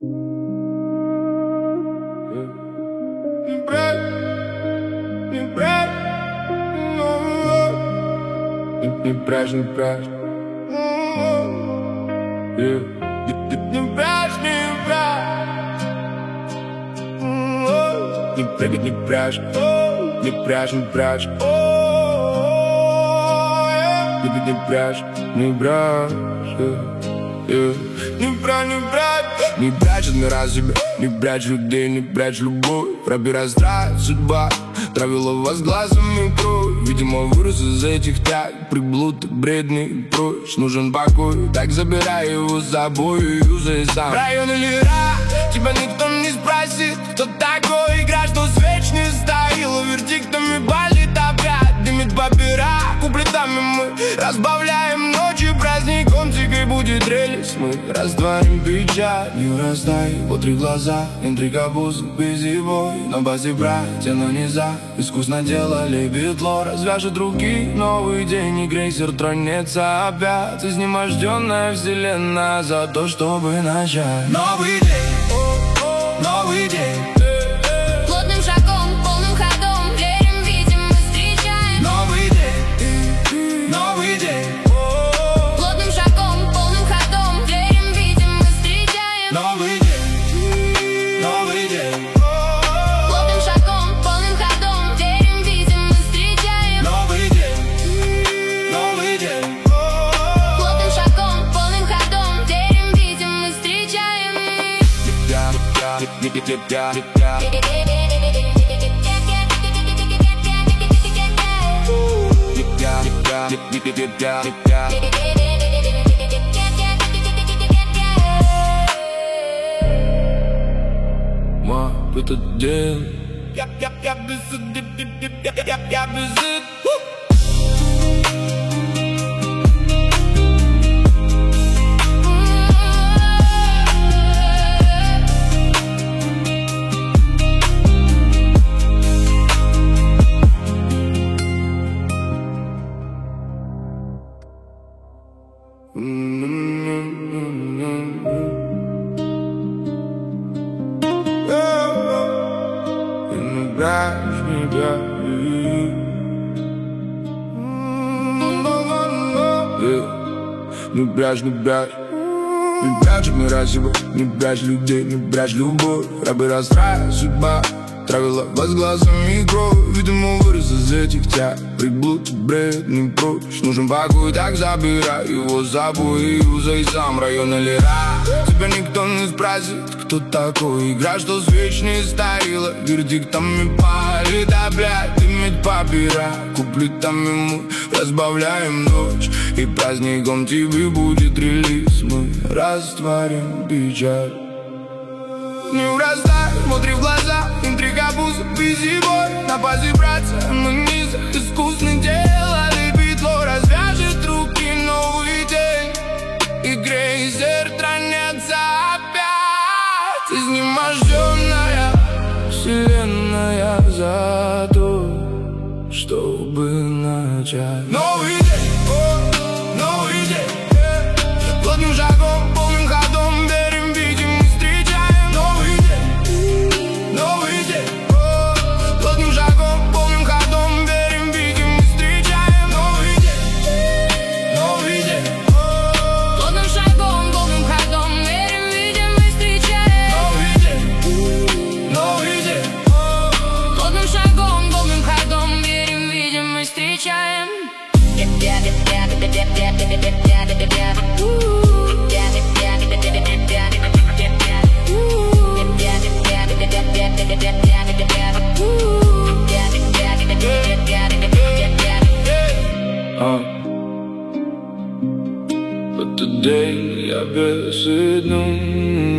Не прячь. Не прячь. Не прячь от мира себя, не прячь людей, не прячь любовь. Пробирай страсть, судьба травила вас глазами кровь. Видимо, вырос из этих тяг, приблуд бредный прочь. Нужен покой, так забирай его с собой и юзай сам. Район или рай, тебя никто не спросит, кто такой игра, что свеч не стоила. Вердиктами болит опять, дымит папира. Куплетами мы разбавляем ночи праздником. Тихой будет релиз, мы растворим печаль. Не растай, по три глаза, интрига бузы, бизибой. На базе братья, но не за. Искусно делали битло, развяжет руки. Новый день и крейсер тронется опять. Изнеможденная вселенная за то, чтобы начать. Новый день, новый день. Плотным шагом, полным ходом, верим, видим, мы встречаем. Новый день, новый день. Плотным шагом, полным ходом, верим, видим, мы встречаем. Новый день, новый день. Плотным шагом, полным ходом, верим, видим, мы встречаем. Новый день, новый день. Плотным шагом, полным ходом, верим, видим, мы встречаем. Moi, этот день. Не прячь, не прячь. Не прячь от мира себя, не прячь людей, не прячь любовь. Рабы расстраивает судьба, травила вас глазами кровь. Видимо, вырос из этих тяг, приблуд бредный прочь. Нужен покой, так забирай его с собой и юзай сам. Район или рай, тебя никто не спросит, кто такой игра, что свеч не стоила. Вердиктами палит опять, дымит папира. Куплетами мы разбавляем ночь, и праздником тебе будет релиз. Мы растворим печаль. Не урастай, смотри в глаза, интрига бузы, бизибой. На базе братья, мы низах, искусно делали битло. Развяжет руки, новый день, и крейсер тронется опять. Изнеможденная вселенная за то, чтобы начать. Новый день, новый день. Плотным шагом, полным ходом, верим, видим, мы встречаем. Новый день, новый день. Плотным шагом, полным ходом, верим, видим, мы встречаем. Новый день, новый день. Плотным шагом, полным ходом, верим, видим, мы встречаем. Новый день, новый день. Плотным шагом, полным ходом, верим, видим, мы встречаем. But today я беседну.